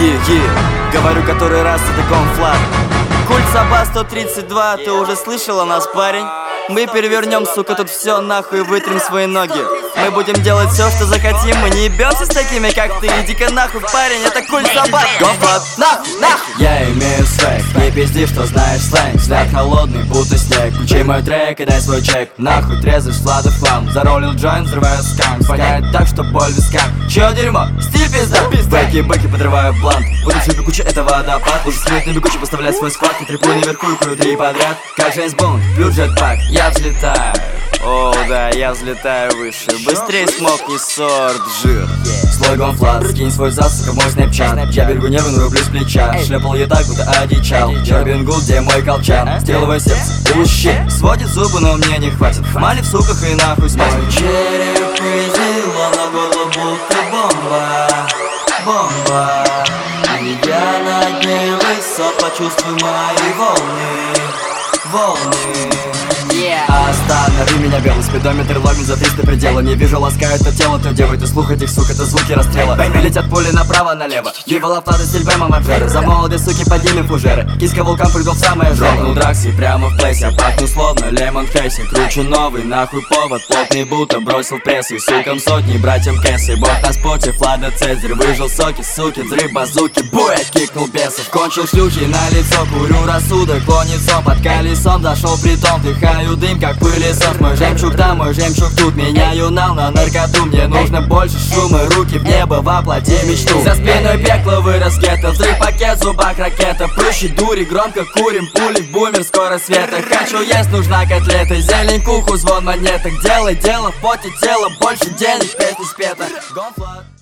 Говорю который раз, это Гонфлат. Культ Саба 132, ты уже слышал о нас, парень? Мы перевернем, сука, тут все нахуй и вытрем свои ноги. Мы будем делать все, что захотим. Мы не ебемся с такими, как ты. Иди-ка нахуй, парень, это Культ Саба. Гонфлат, нахуй, нахуй. Я имею свек, не пизди, что знаешь сленг. Взгляд холодный, будто снег. Включи мой трек и дай свой чек. Нахуй трезвый, слада в хлам. Заролил джойнт, взрываю сканк. Воняет так, что боль в висках. Чё дерьмо? Стиль пизда. Бэки, подрываю блант. Буду в бегучий, это водопад. Уже смеет на бегучий, поставлять свой склад. И треплю наверху и курю 3 подряд. Как Джеймс Бонд, пью джетпак. Я взлетаю. О, да, я взлетаю выше. Быстрей смокни сорт, жир. Слой Гонфлат, скинь свой засука в мой снэпчат. Я берегу небо, но рублю с плеча. Шлепал я так, будто одичал. Робин Гуд, где мой колчан? Стиловое сердце, ущи. Сводит зубы, но мне не хватит. Мали в суках и нахуй смазь. Мой череп изила на голову, будто бомба. И я над ней высот, почувствуй мои волны. Останови меня, белый спидометр ломит за 300 предела. Не вижу, ласкают то тело, то девы, ты слух этих сук, это звуки расстрела. Летят пули направо-налево. Вива лаптады с альбомом Марджера. За молодые суки поднимем фужеры. Киска вулкан прыгнул в самое жопу. Дропнул дракси прямо в плейсе. Пахну словно лемон кейси. Кручу новый, нахуй повод. Плотный будто бросил в пресс. И сукам сотни, братьям Кэсси. Бог на споте, Влада Цезарь. Выжил соки, суки, взрыв базуки. Буя, кикнул бесов. Кончил шлюхи на лицо. Курю рассудок, клонится под колесом. Зашел притом, дыхаю дым, как пылесос. Мой жемчуг там, мой жемчуг тут. Меняю нал на наркоту. Мне нужно больше шума, руки в небо, воплоти мечту. За спиной пекло вырос гетто. Взрыв пакет, в зубах ракета. Прыщи, дури, громко курим. Пули в бумер, скоро света. Хочу есть, нужна котлета. Зелень к уху, звон монеток. Делай дело в поте тела. Больше денег, песня спета. Гонфлат.